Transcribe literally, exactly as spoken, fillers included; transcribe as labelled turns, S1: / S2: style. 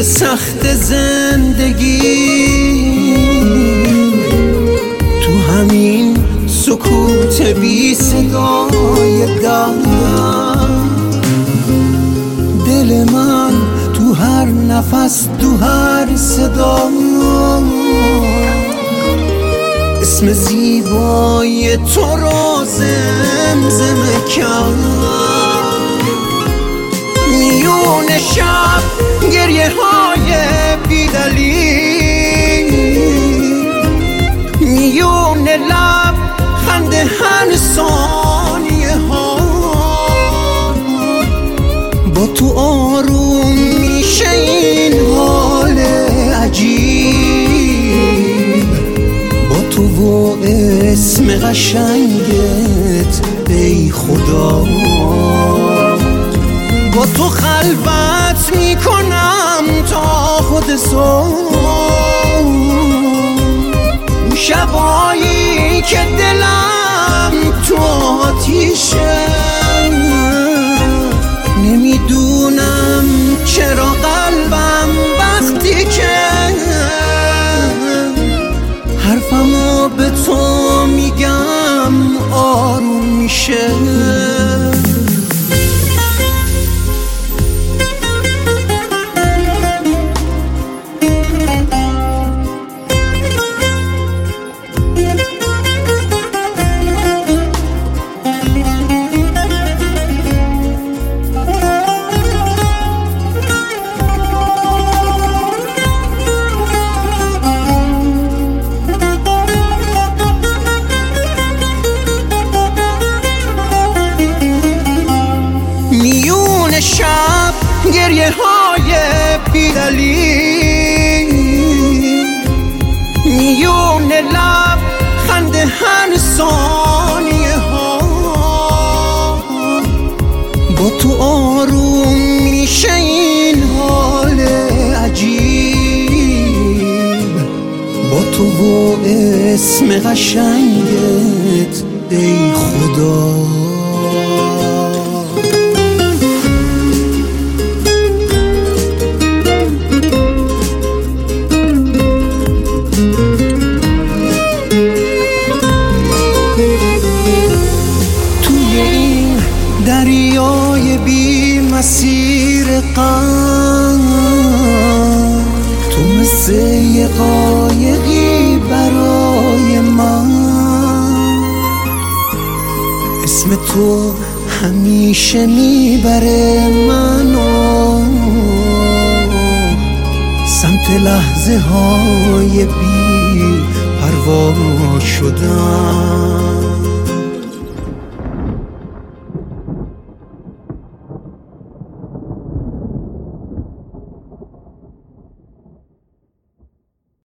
S1: شب سخت زندگی تو همین سکوت بی صدای دلم، دل من تو هر نفس تو هر صدا اسم زیبای تو رو زمزمه کرد. میون شب گریه های بیدلیل، میون لب خنده هر ثانیه ها، با تو آروم میشه این حال عجیب، با تو و اسم قشنگت ای خدا، با تو خلوت میکنم تا خود صبح، اون شبایی که دلم تو آتیشه، نمیدونم چرا قلبم وقتی که حرفمو به تو میگم آروم میشه. شب گریه های بیدلیل، میون لب خنده هر ثانیه ها، با تو آروم میشه این حال عجیب، با تو و اسم قشنگت ای خدا. دریای بی مسیر غم، تو مثل یه قایقی برای من، اسم تو همیشه میبره منو سمت لحظه های بی پروا شدن.